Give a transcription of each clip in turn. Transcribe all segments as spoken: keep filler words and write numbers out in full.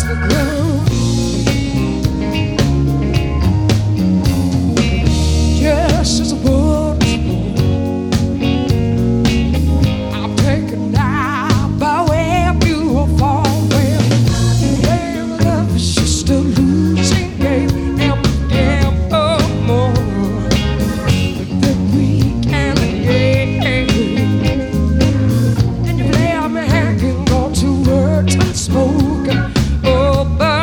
the ground. Just as a boat, I'll take a dive by where you are far away. When love is just a losing game, and we gamble more than we can gain. And you play me hanging on to words unspoken. Oh, but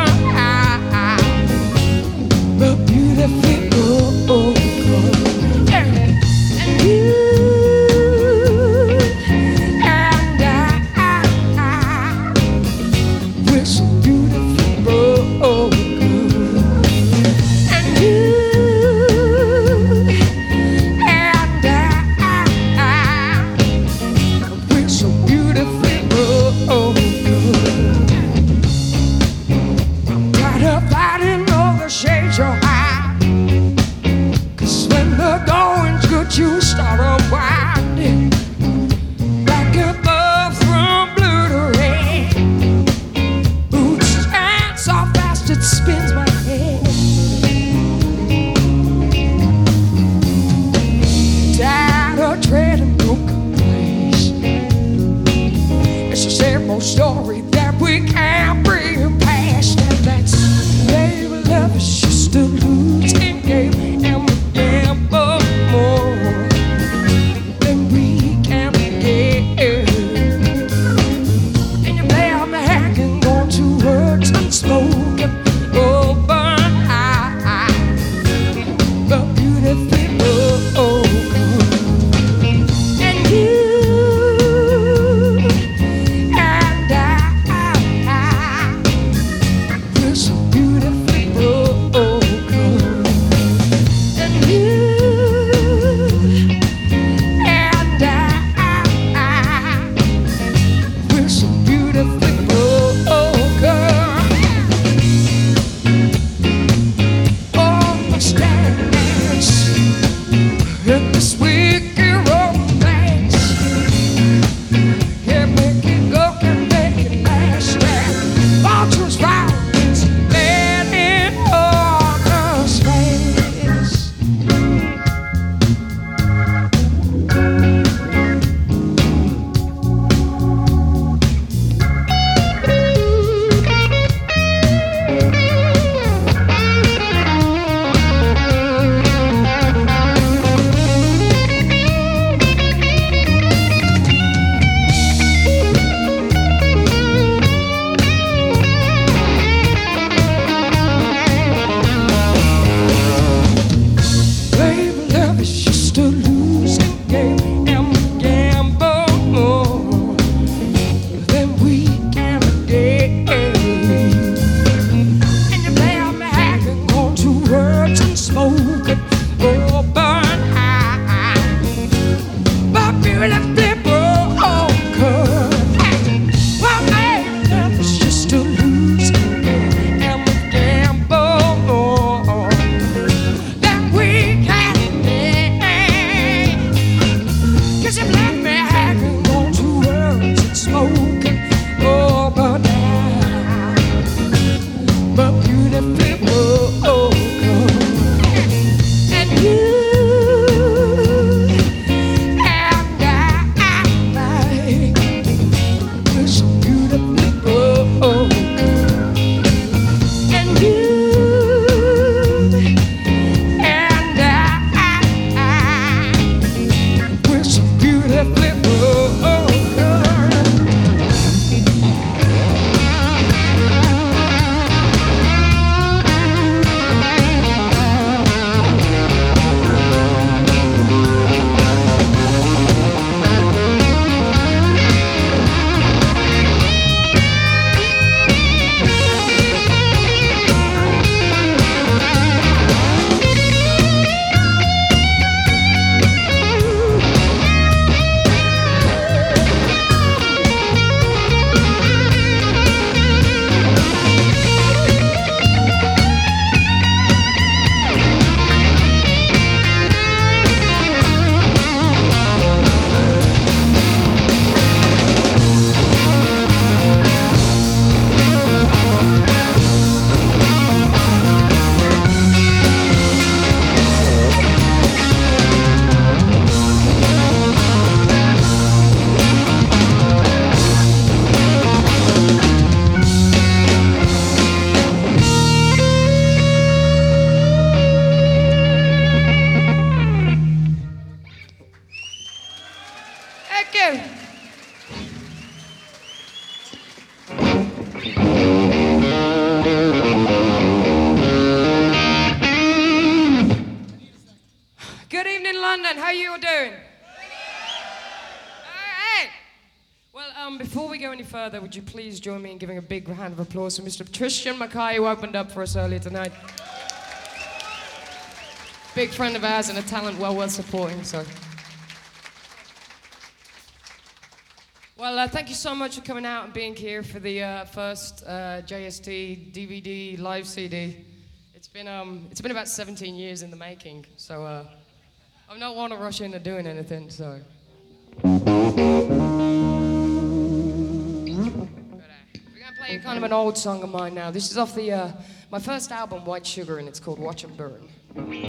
London. How you all doing? All right. Well, um, before we go any further, would you please join me in giving a big round of applause for Mister Tristan Mackay, who opened up for us earlier tonight. Big friend of ours and a talent well worth supporting, so. Well, uh, thank you so much for coming out and being here for the uh, first uh, J S T D V D live C D. It's been um, it's been about seventeen years in the making, so uh, I'm not want to rush into doing anything. So. But, uh, we're gonna play kind of an old song of mine now. This is off the uh, my first album, White Sugar, and it's called Watch 'Em Burn.